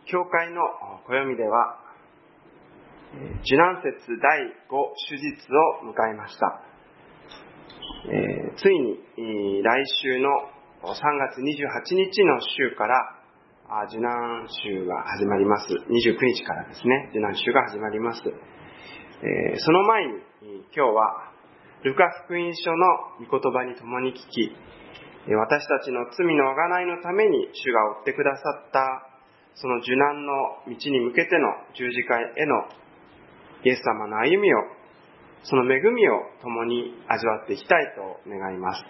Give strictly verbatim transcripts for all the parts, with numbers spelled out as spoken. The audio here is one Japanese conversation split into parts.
教会の暦では、受難節だいご主日を迎えました。えー、ついに来週のさんがつにじゅうはちにちの週から受難週が始まります。にじゅうくにちからですね、受難週が始まります。えー、その前に今日はルカ福音書の御言葉に共に聞き、私たちの罪の贖いのために主が追ってくださったその受難の道に向けての十字架へのイエス様の歩みを、その恵みを共に味わっていきたいと願います。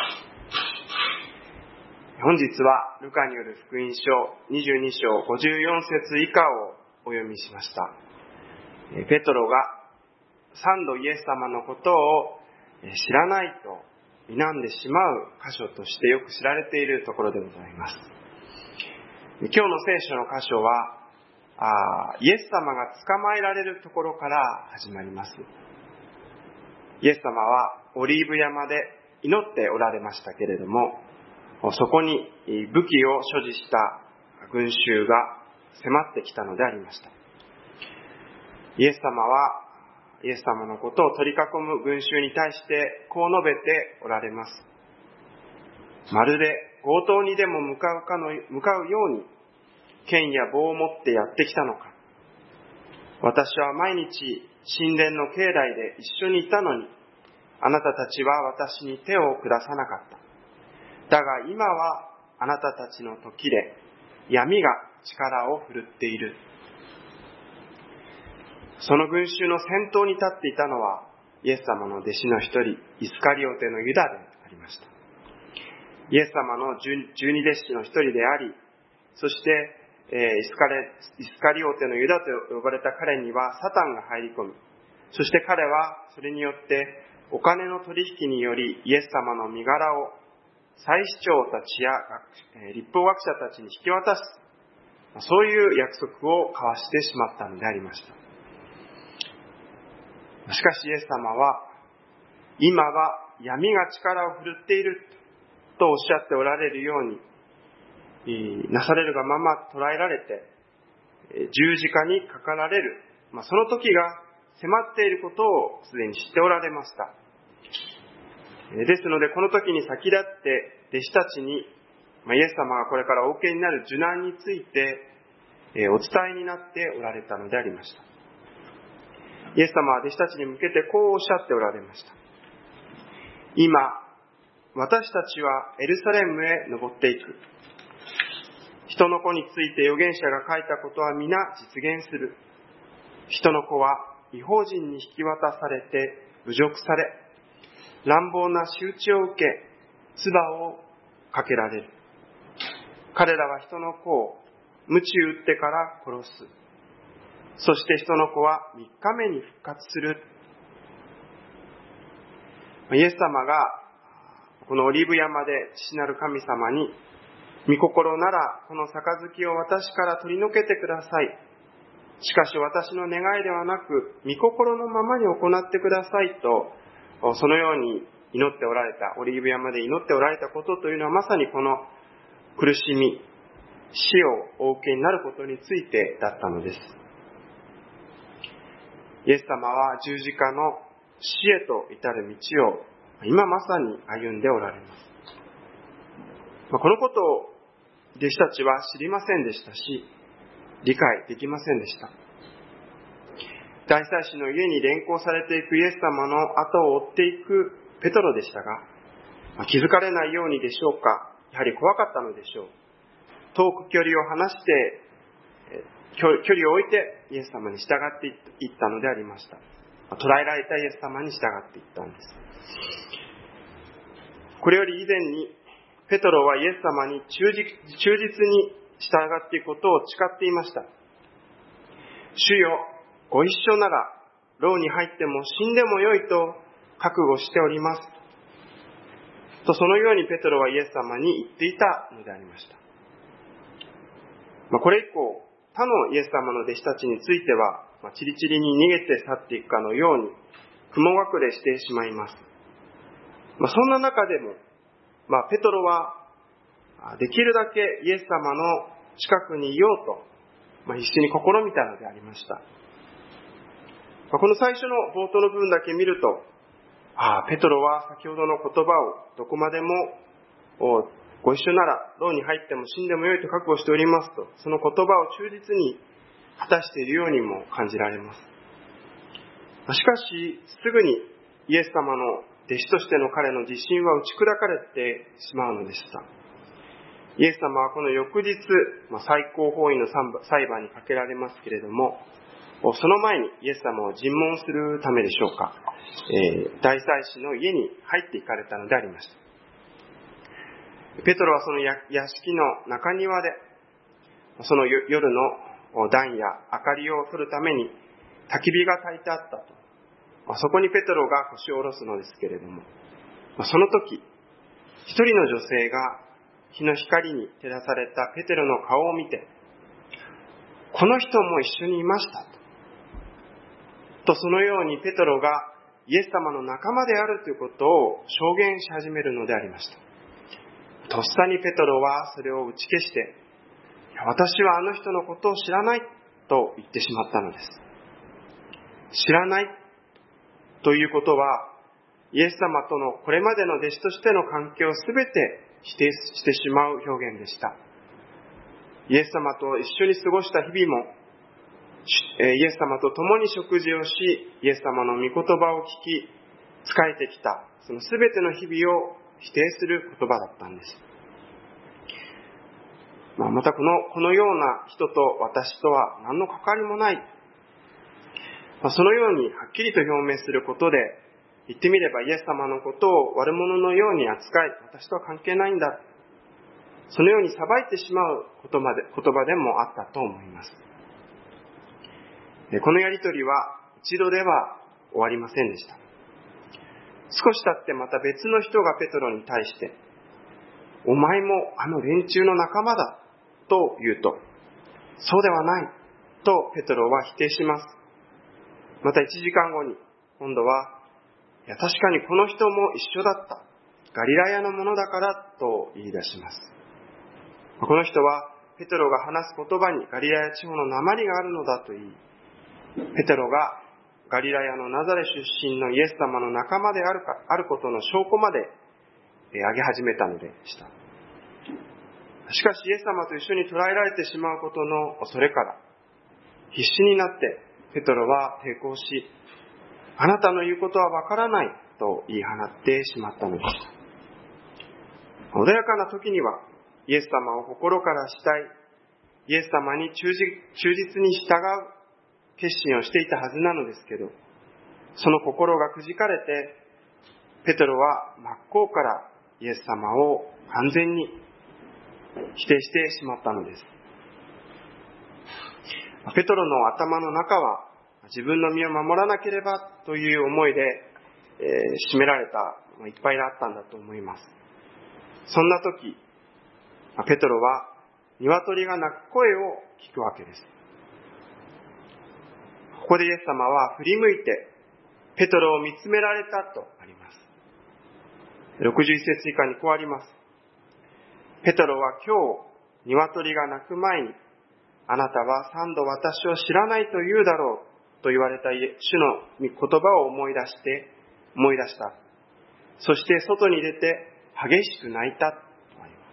本日はルカによる福音書にじゅうにしょうごじゅうよんせつ以下をお読みしました。ペトロが三度イエス様のことを知らないと否んでしまう箇所としてよく知られているところでございます。今日の聖書の箇所はあイエス様が捕まえられるところから始まります。イエス様はオリーブ山で祈っておられましたけれども、そこに武器を所持した群衆が迫ってきたのでありました。イエス様はイエス様のことを取り囲む群衆に対してこう述べておられます。まるで強盗にでも向かうかの向かうように剣や棒を持ってやってきたのか。私は毎日神殿の境内で一緒にいたのに、あなたたちは私に手を下さなかった。だが今はあなたたちの時で闇が力を振るっている。その群衆の先頭に立っていたのはイエス様の弟子の一人、イスカリオテのユダでありました。イエス様の十二弟子の一人であり、そしてイスカレ、イスカリオテのユダと呼ばれた彼にはサタンが入り込み、そして彼はそれによってお金の取引によりイエス様の身柄を祭司長たちや律法学者たちに引き渡す、そういう約束を交わしてしまったのでありました。しかしイエス様は、今は闇が力を振るっているとおっしゃっておられるように、なされるがまま捕らえられて十字架にかかられる、まあ、その時が迫っていることをすでに知っておられました。ですのでこの時に先立って弟子たちに、まあ、イエス様がこれからお受けになる受難についてお伝えになっておられたのでありました。イエス様は弟子たちに向けてこうおっしゃっておられました。今私たちはエルサレムへ登っていく。人の子について預言者が書いたことは皆実現する。人の子は異邦人に引き渡されて侮辱され、乱暴な仕打ちを受け、唾をかけられる。彼らは人の子を鞭打ってから殺す。そして人の子は三日目に復活する。イエス様がこのオリーブ山で父なる神様に、御心ならこの杯を私から取り除けてください。しかし私の願いではなく、御心のままに行ってくださいと、そのように祈っておられた、オリーブ山で祈っておられたことというのは、まさにこの苦しみ、死をお受けになることについてだったのです。イエス様は十字架の死へと至る道を今まさに歩んでおられます。このことを弟子たちは知りませんでしたし、理解できませんでした。大祭司の家に連行されていくイエス様の後を追っていくペトロでしたが、気づかれないようにでしょうか、やはり怖かったのでしょう。遠く距離を離して、距離を置いてイエス様に従っていったのでありました。捕らえられたイエス様に従っていったんです。これより以前に、ペトロはイエス様に忠実、忠実に従っていくことを誓っていました。主よ、ご一緒なら、牢に入っても死んでもよいと覚悟しております。と、そのようにペトロはイエス様に言っていたのでありました。まあ、これ以降、他のイエス様の弟子たちについては、まあ、チリチリに逃げて去っていくかのように、雲隠れしてしまいます。まあ、そんな中でも、まあ、ペトロはできるだけイエス様の近くにいようとまあ、必死に試みたのでありました。まあ、この最初の冒頭の部分だけ見ると、ああ、ペトロは先ほどの言葉をどこまでもご一緒なら牢に入っても死んでもよいと覚悟しておりますと、その言葉を忠実に果たしているようにも感じられます。しかし、すぐにイエス様の弟子としての彼の自信は打ち砕かれてしまうのでした。イエス様はこの翌日、まあ、最高法院の裁判にかけられますけれども、その前にイエス様を尋問するためでしょうか、えー、大祭司の家に入っていかれたのでありました。ペトロはその屋敷の中庭で、その夜の暖や明かりを取るために焚き火が焚いてあったと。そこにペトロが腰を下ろすのですけれども、その時、一人の女性が日の光に照らされたペテロの顔を見て、この人も一緒にいましたと。とそのようにペトロがイエス様の仲間であるということを証言し始めるのでありました。とっさにペトロはそれを打ち消して、私はあの人のことを知らないと言ってしまったのです。知らないということは、イエス様とのこれまでの弟子としての関係をすべて否定してしまう表現でした。イエス様と一緒に過ごした日々も、イエス様と共に食事をし、イエス様の御言葉を聞き、仕えてきた、そのすべての日々を否定する言葉だったんです。まあ、またこの、このような人と私とは何の関わりもない。まあ、そのようにはっきりと表明することで、言ってみればイエス様のことを悪者のように扱い、私とは関係ないんだ。そのように裁いてしまう言葉で、言葉でもあったと思います。このやりとりは一度では終わりませんでした。少し経ってまた別の人がペトロに対して、お前もあの連中の仲間だと言うと、そうではないとペトロは否定します。また一時間後に今度は、いや確かにこの人も一緒だった。ガリラヤのものだからと言い出します。この人はペトロが話す言葉にガリラヤ地方の訛りがあるのだと言い、ペテロがガリラヤのナザレ出身のイエス様の仲間であるか、あることの証拠まで挙げ始めたのでした。しかしイエス様と一緒に捕らえられてしまうことの恐れから、必死になってペテロは抵抗し、あなたの言うことはわからないと言い放ってしまったのでした。穏やかな時にはイエス様を心から慕い、イエス様に忠実に従う決心をしていたはずなのですけど、その心がくじかれて、ペテロは真っ向からイエス様を完全に否定してしまったのです。ペテロの頭の中は、自分の身を守らなければという思いで、えー、占められた、いっぱいあったんだと思います。そんな時、ペテロは鶏が鳴く声を聞くわけです。ここでイエス様は振り向いてペトロを見つめられたとあります。ろくじゅういち節以下にこうあります。ペトロは今日鶏が鳴く前に、あなたは三度私を知らないと言うだろうと言われた主の言葉を思い出して思い出した。そして外に出て激しく泣いたとあります。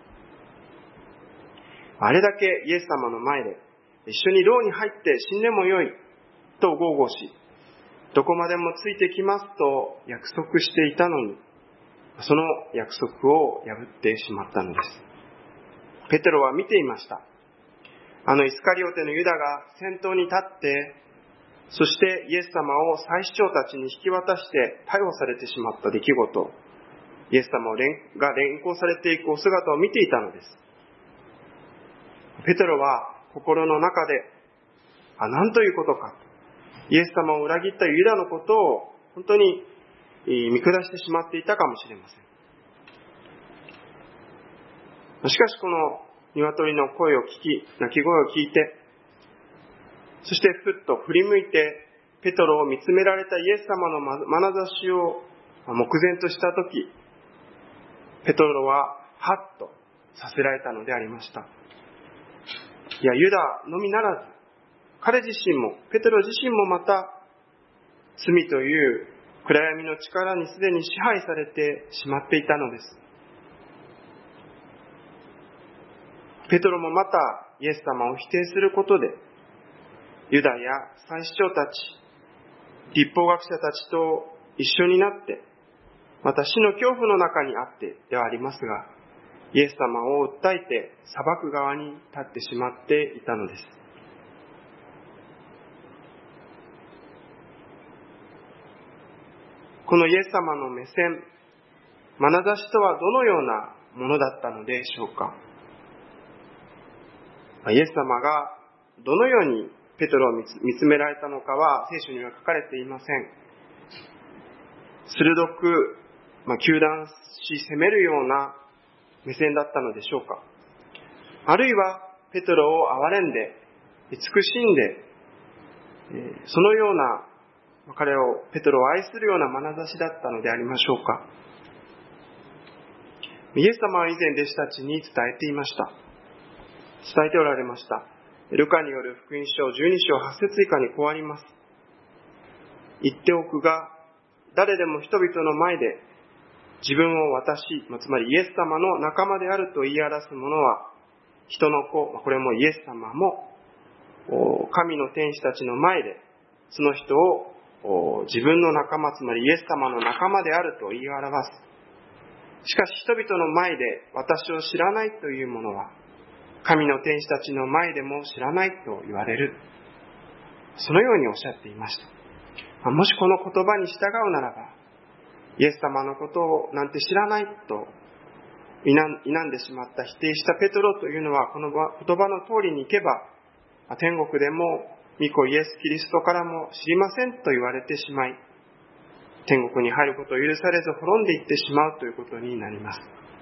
あれだけイエス様の前で一緒に牢に入って死んでもよいと豪語し、どこまでもついてきますと約束していたのに、その約束を破ってしまったのです。ペテロは見ていました。あのイスカリオテのユダが先頭に立って、そしてイエス様を祭司長たちに引き渡して逮捕されてしまった出来事、イエス様が連行されていくお姿を見ていたのです。ペテロは心の中で、あ、なんということか。イエス様を裏切ったユダのことを本当に見下してしまっていたかもしれません。しかしこの鶏の声を聞き、鳴き声を聞いて、そしてふっと振り向いてペトロを見つめられたイエス様の眼差しを目前としたとき、ペトロはハッとさせられたのでありました。いや、ユダのみならず、 彼自身も、ペテロ自身もまた、罪という暗闇の力にすでに支配されてしまっていたのです。ペテロもまたイエス様を否定することで、ユダや祭司長たち、律法学者たちと一緒になって、また死の恐怖の中にあってではありますが、イエス様を訴えて裁く側に立ってしまっていたのです。このイエス様の目線、眼差しとはどのようなものだったのでしょうか。イエス様がどのようにペテロを見つめられたのかは聖書には書かれていません。鋭く、まあ、糾弾し責めるような目線だったのでしょうか。あるいはペテロを憐れんで慈しんで、そのような彼をペテロを愛するような眼差しだったのでありましょうか。イエス様は以前弟子たちに伝えていました。伝えておられました。ルカによる福音書じゅうに章はち節以下にこうあります。言っておくが、誰でも人々の前で自分を私、つまりイエス様の仲間であると言い表す者は、人の子、これもイエス様も、神の天使たちの前で、その人を自分の仲間、つまりイエス様の仲間であると言い表す。しかし人々の前で私を知らないという者は、神の天使たちの前でも知らないと言われる。そのようにおっしゃっていました。もしこの言葉に従うならば、イエス様のことをなんて知らないと否んでしまった、否定したペトロというのは、この言葉の通りにいけば、天国でも御子イエス・キリストからも知りませんと言われてしまい、天国に入ることを許されず滅んでいってしまうということになります。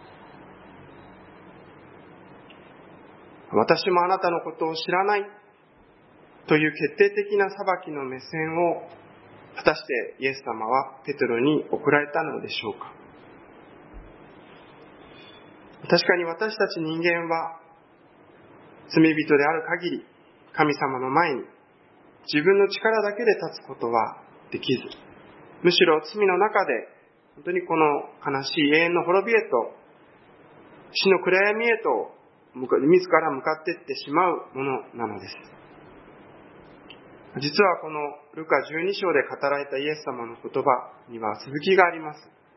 私もあなたのことを知らないという決定的な裁きの目線を果たしてイエス様はペテロに送られたのでしょうか。確かに私たち人間は罪人である限り神様の前に自分の力だけで立つことはできず、むしろ罪の中で本当にこの悲しい永遠の滅びへと、死の暗闇へと自ら向かっていってしまうものなのです。実はこのルカじゅうに章で語られたイエス様の言葉には続きがあります。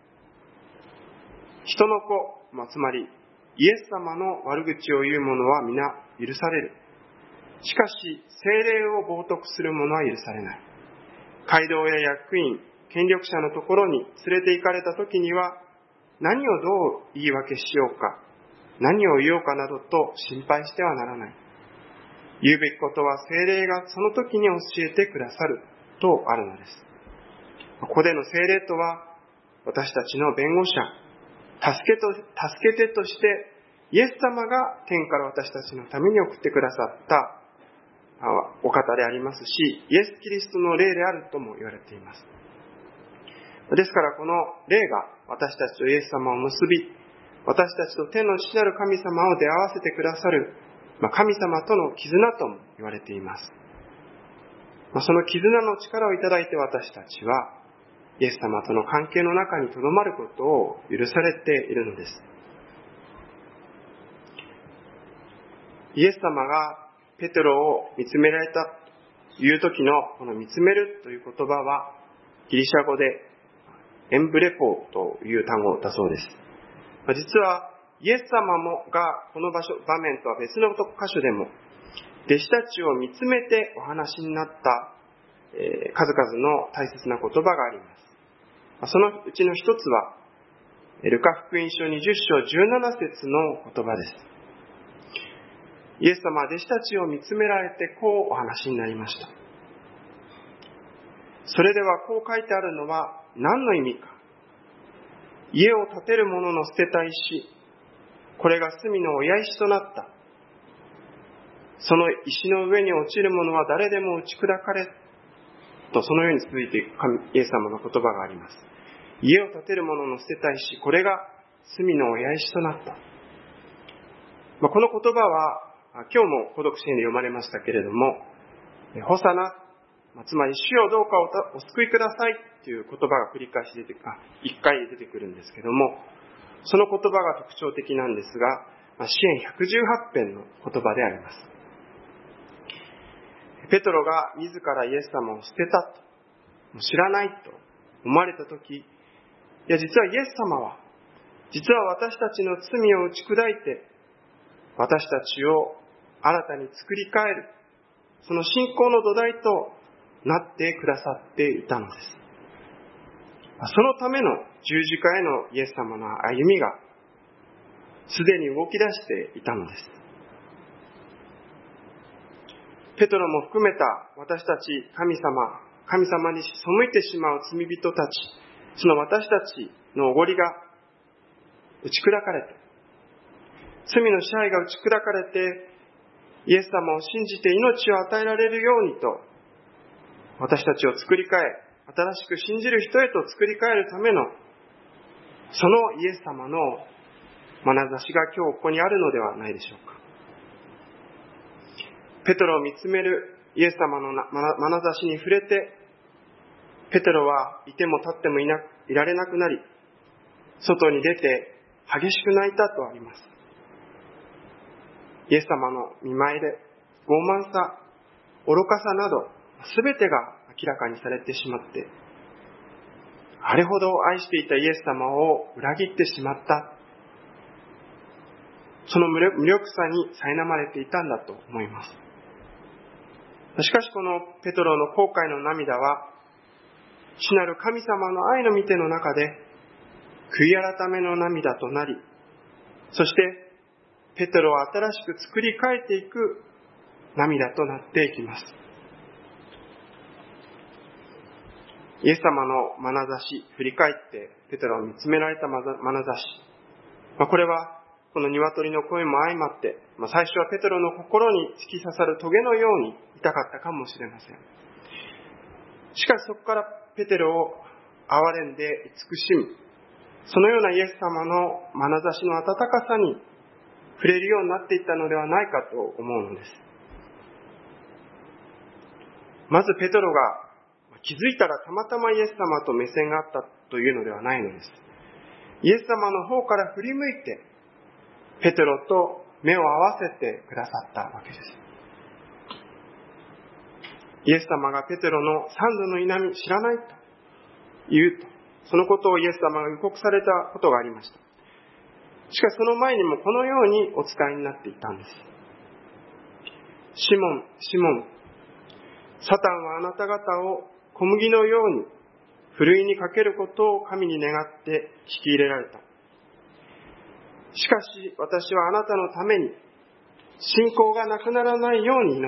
人の子、まあ、つまりイエス様の悪口を言う者は皆許される。しかし聖霊を冒涜する者は許されない。街道や役員、権力者のところに連れて行かれた時には、何をどう言い訳しようか、何を言おうかなどと心配してはならない。言うべきことは聖霊がその時に教えてくださるとあるのです。ここでの聖霊とは、私たちの弁護者、助けと、助け手として、イエス様が天から私たちのために送ってくださったお方でありますし、イエス・キリストの霊であるとも言われています。ですからこの霊が私たちとイエス様を結び、私たちと天の父なる神様を出会わせてくださる、まあ、神様との絆とも言われています。まあ、その絆の力をいただいて私たちは、イエス様との関係の中に留まることを許されているのです。イエス様がペテロを見つめられたという時のこの見つめるという言葉は、ギリシャ語でエンブレポという単語だそうです。実はイエス様もがこの場所、場面とは別の箇所でも弟子たちを見つめてお話になった、えー、数々の大切な言葉があります。そのうちの一つはルカ福音書にじゅっ章じゅうなな節の言葉です。イエス様は弟子たちを見つめられてこうお話になりました。それではこう書いてあるのは何の意味か。家を建てる者の捨てた石、これが隅の親石となった。その石の上に落ちる者は誰でも打ち砕かれ、とそのように続いていくイエス様の言葉があります。家を建てる者の捨てた石、これが隅の親石となった。まあ、この言葉は今日も孤独詩編で読まれましたけれども、 ホサナ、つまり主よどうかお救いくださいという言葉が繰り返し出て、あ、一回出てくるんですけども、その言葉が特徴的なんですが、詩編ひゃくじゅうはち編の言葉であります。ペトロが自らイエス様を捨てたと、知らないと思われたとき、いや実はイエス様は、実は私たちの罪を打ち砕いて、私たちを新たに作り変える、その信仰の土台となってくださっていたのです。そのための十字架へのイエス様の歩みが、すでに動き出していたのです。ペトロも含めた私たち神様、神様に背いてしまう罪人たち、その私たちのおごりが打ち砕かれて、罪の支配が打ち砕かれて、イエス様を信じて命を与えられるようにと、私たちを作り変え、新しく信じる人へと作り変えるための、そのイエス様の眼差しが今日ここにあるのではないでしょうか。ペトロを見つめるイエス様の眼差しに触れて、ペテロはいても立ってもいな、いられなくなり、外に出て激しく泣いたとあります。イエス様の見舞いで傲慢さ、愚かさなど全てが明らかにされてしまって、あれほど愛していたイエス様を裏切ってしまった、その無力さに苛まれていたんだと思います。しかしこのペトロの後悔の涙は、主なる神様の愛の御手の中で悔い改めの涙となり、そしてペテロを新しく作り変えていく涙となっていきます。イエス様の眼差し、振り返ってペテロを見つめられた眼差し、まあ、これはこの鶏の声も相まって、まあ、最初はペテロの心に突き刺さる棘のように痛かったかもしれません。しかしそこからペテロを憐れんで慈しみ、そのようなイエス様の眼差しの温かさに触れるようになっていったのではないかと思うのです。まずペテロが気づいたらたまたまイエス様と目線があったというのではないのです。イエス様の方から振り向いてペテロと目を合わせてくださったわけです。イエス様がペテロの三度の否み知らないと言うと、そのことをイエス様が予告されたことがありました。しかしその前にもこのようにお伝えになっていたんです。シモン、シモン、サタンはあなた方を小麦のようにふるいにかけることを神に願って聞き入れられた。しかし私はあなたのために信仰がなくならないように祈った。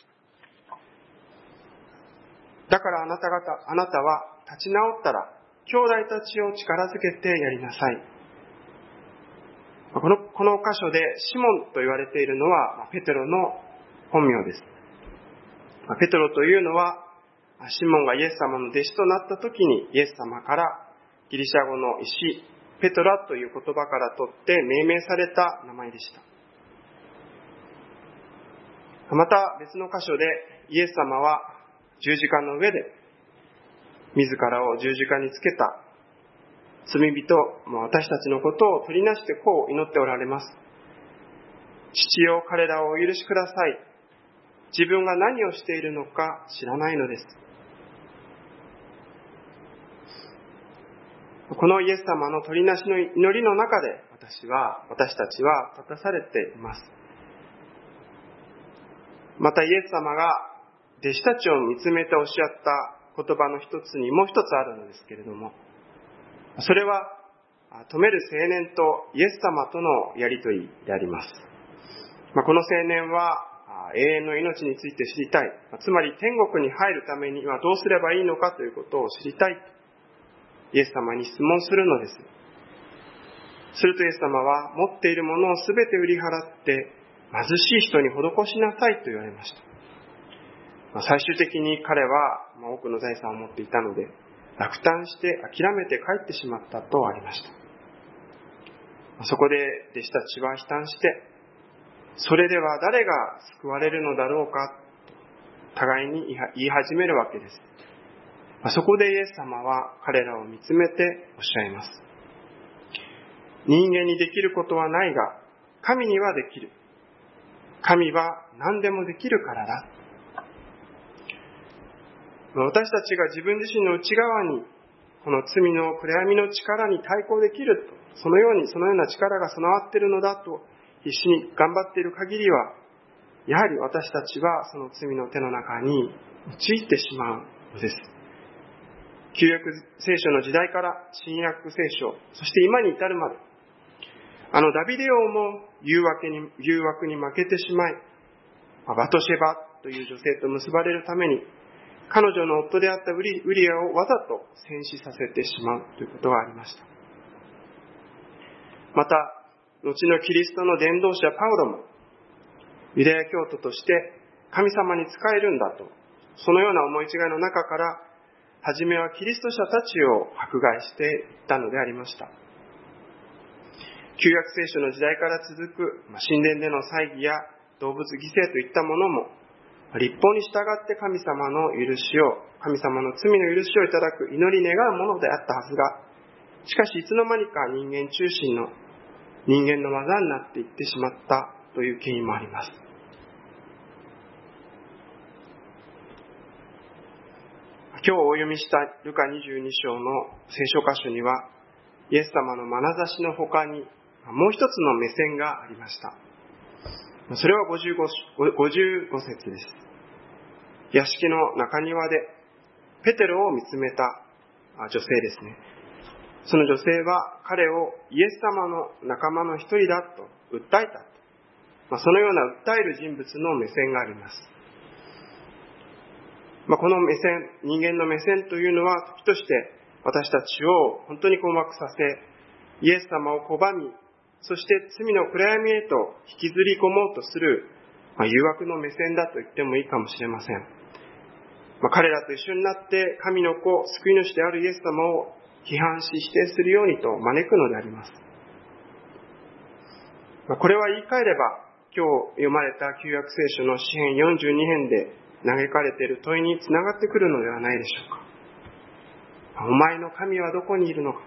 だからあなた方、あなたは立ち直ったら兄弟たちを力づけてやりなさい。この、この箇所でシモンと言われているのはペテロの本名です。ペテロというのはシモンがイエス様の弟子となった時にイエス様からギリシャ語の石、ペトラという言葉から取って命名された名前でした。また別の箇所でイエス様は十字架の上で自らを十字架につけた罪人、私たちのことを取りなしてこう祈っておられます。父よ、彼らをお許しください。自分が何をしているのか知らないのです。このイエス様の取りなしの祈りの中で私は、私たちは立たされています。またイエス様が弟子たちを見つめておっしゃった言葉の一つにもう一つあるのですけれども、それは富める青年とイエス様とのやりとりであります。まあ、この青年は永遠の命について知りたい、つまり天国に入るためにはどうすればいいのかということを知りたいとイエス様に質問するのです。するとイエス様は持っているものをすべて売り払って貧しい人に施しなさいと言われました。まあ、最終的に彼は、まあ、多くの財産を持っていたので落胆して諦めて帰ってしまったとありました。そこで弟子たちは悲嘆して、それでは誰が救われるのだろうかと互いに言い始めるわけです。そこでイエス様は彼らを見つめておっしゃいます。人間にできることはないが、神にはできる。神は何でもできるからだ。私たちが自分自身の内側に、この罪の暗闇の力に対抗できると、そのように、そのような力が備わっているのだと、必死に頑張っている限りは、やはり私たちはその罪の手の中に陥ってしまうのです。旧約聖書の時代から新約聖書、そして今に至るまで、あのダビデ王も誘惑に、誘惑に負けてしまい、バトシェバという女性と結ばれるために、彼女の夫であったウリ、ウリアをわざと戦死させてしまうということがありました。また、後のキリストの伝道者パウロも、ユダヤ教徒として神様に仕えるんだと、そのような思い違いの中から、はじめはキリスト者たちを迫害していったのでありました。旧約聖書の時代から続く神殿での祭儀や動物犠牲といったものも、律法に従って神様の許しを、神様の罪の許しをいただく祈り願うものであったはずが、しかしいつの間にか人間中心の人間の技になっていってしまったという経緯もあります。今日お読みしたルカにじゅうに章の聖書箇所には、イエス様の眼差しの他にもう一つの目線がありました。それはごじゅうご節です。屋敷の中庭でペテロを見つめた女性ですね。その女性は彼をイエス様の仲間の一人だと訴えた。そのような訴える人物の目線があります。この目線、人間の目線というのは時として私たちを本当に困惑させ、イエス様を拒み、そして罪の暗闇へと引きずり込もうとする、まあ、誘惑の目線だと言ってもいいかもしれません。まあ、彼らと一緒になって神の子、救い主であるイエス様を批判し否定するようにと招くのであります。まあ、これは言い換えれば、今日読まれた旧約聖書の詩編よんじゅうに編で嘆かれている問いにつながってくるのではないでしょうか。お前の神はどこにいるのか。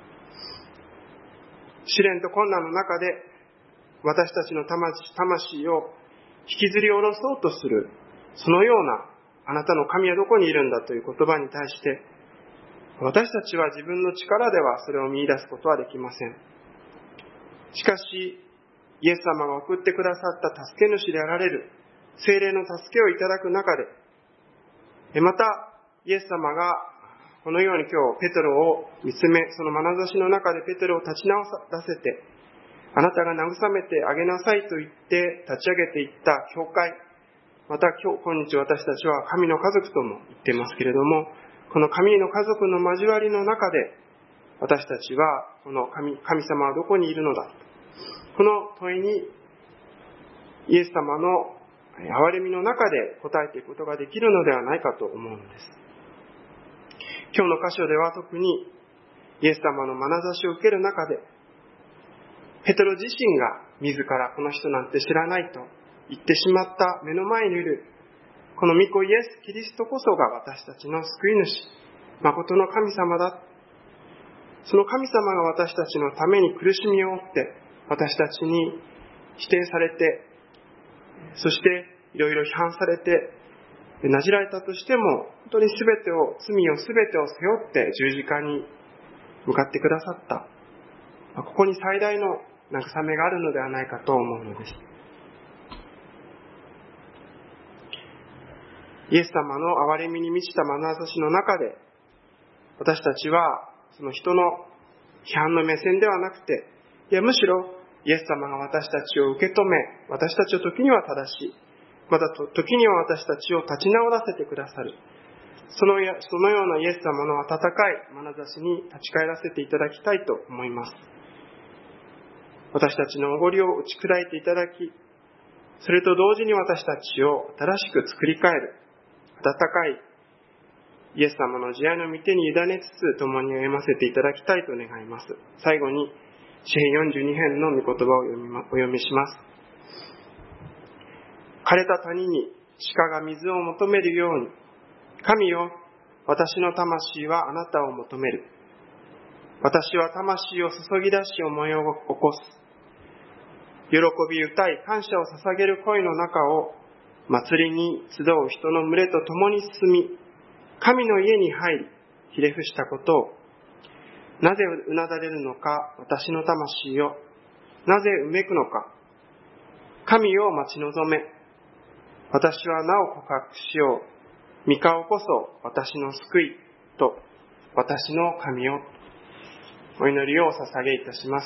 試練と困難の中で私たちの魂を引きずり下ろそうとする、そのようなあなたの神はどこにいるんだという言葉に対して、私たちは自分の力ではそれを見出すことはできません。しかし、イエス様が送ってくださった助け主であられる聖霊の助けをいただく中で、またイエス様がこのように今日ペテロを見つめ、その眼差しの中でペテロを立ち直らせて、あなたが慰めてあげなさいと言って立ち上げていった教会、また今日今日私たちは神の家族とも言っていますけれども、この神の家族の交わりの中で、私たちはこの 神, 神様はどこにいるのだ、この問いにイエス様の憐れみの中で答えていくことができるのではないかと思うのです。今日の箇所では特にイエス様の眼差しを受ける中で、ペテロ自身が自らこの人なんて知らないと言ってしまった目の前にいるこの御子イエス・キリストこそが私たちの救い主、誠の神様だ。その神様が私たちのために苦しみを負って、私たちに否定されて、そしていろいろ批判されて、なじられたとしても、本当にすべてを、罪をすべてを背負って十字架に向かってくださった。ここに最大の慰めがあるのではないかと思うのです。イエス様の憐れみに満ちた眼差しの中で、私たちはその人の批判の目線ではなくて、いやむしろイエス様が私たちを受け止め、私たちを時には正しい、また時には私たちを立ち直らせてくださる、そのや、そのようなイエス様の温かい眼差しに立ち返らせていただきたいと思います。私たちのおごりを打ち砕いていただき、それと同時に私たちを新しく作り変える、温かいイエス様の慈愛の御手に委ねつつ共に歩ませていただきたいと願います。最後に詩編よんじゅうに編の御言葉をお読みします。枯れた谷に鹿が水を求めるように、神よ、私の魂はあなたを求める。私は魂を注ぎ出し思いを起こす。喜び歌い感謝を捧げる声の中を、祭りに集う人の群れと共に進み、神の家に入り、ひれ伏したことを、なぜうなだれるのか、私の魂よ。なぜうめくのか。神を待ち望め。私はなお告白しよう。御顔こそ私の救いと、私の神よ。お祈りをお捧げいたします。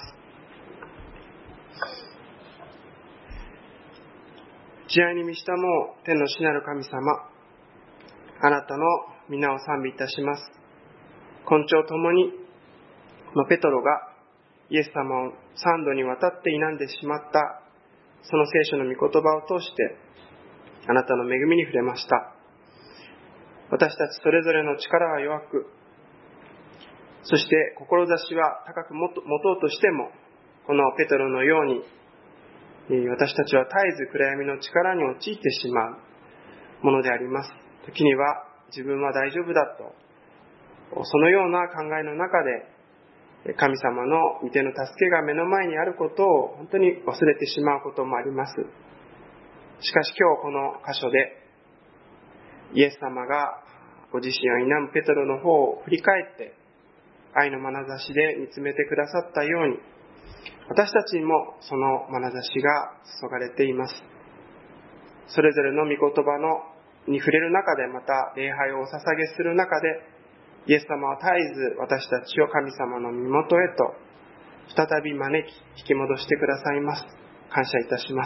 慈愛に満ちたもう天の父なる神様、あなたの皆を賛美いたします。今朝ともに、ペトロがイエス様を三度にわたって否んでしまった、その聖書の御言葉を通して、あなたの恵みに触れました。私たちそれぞれの力は弱く、そして志は高く持とうとしても、このペトロのように、私たちは絶えず暗闇の力に陥ってしまうものであります。時には自分は大丈夫だと、そのような考えの中で、神様の御手の助けが目の前にあることを本当に忘れてしまうこともあります。しかし今日この箇所で、イエス様がご自身を否むペトロの方を振り返って、愛の眼差しで見つめてくださったように、私たちにもその眼差しが注がれています。それぞれの御言葉のに触れる中で、また礼拝をお捧げする中で、イエス様は絶えず私たちを神様の身元へと再び招き引き戻してくださいます。感謝いたします。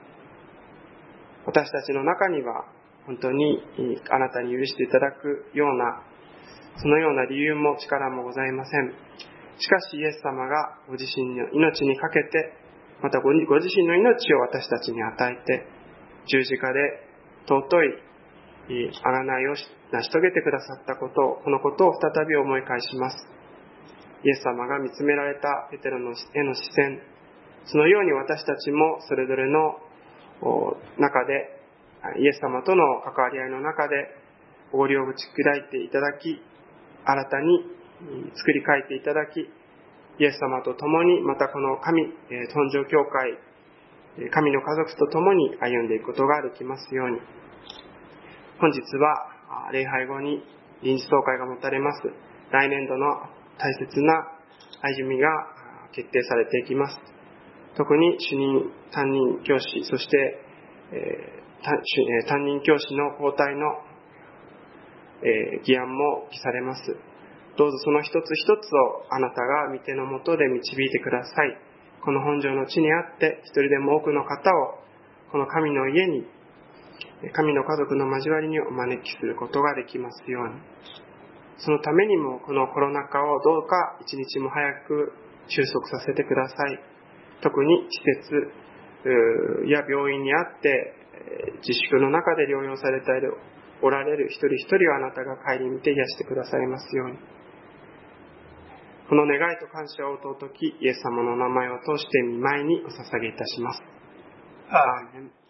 私たちの中には本当にあなたに許していただくような、そのような理由も力もございません。しかしイエス様がご自身の命にかけて、またご自身の命を私たちに与えて、十字架で尊い贖いを成し遂げてくださったことを、このことを再び思い返します。イエス様が見つめられたペテロのへの視線、そのように私たちもそれぞれの中で、イエス様との関わり合いの中で、おごりを打ち砕いていただき、新たに作り変えていただき、イエス様と共に、またこの神、豚場教会、神の家族と共に歩んでいくことができますように。本日は礼拝後に臨時総会が持たれます。来年度の大切な歩みが決定されていきます。特に主任、担任教師、そして、えー、担任教師の交代の、えー、議案も記されます。どうぞその一つ一つをあなたが御手のもとで導いてください。この本庄の地にあって一人でも多くの方をこの神の家に、神の家族の交わりにお招きすることができますように。そのためにもこのコロナ禍をどうか一日も早く収束させてください。特に施設や病院にあって自粛の中で療養されておられる一人一人をあなたが顧みて癒してくださいますように。この願いと感謝を尊きイエス様の名前を通して御前にお捧げいたします。アーメン。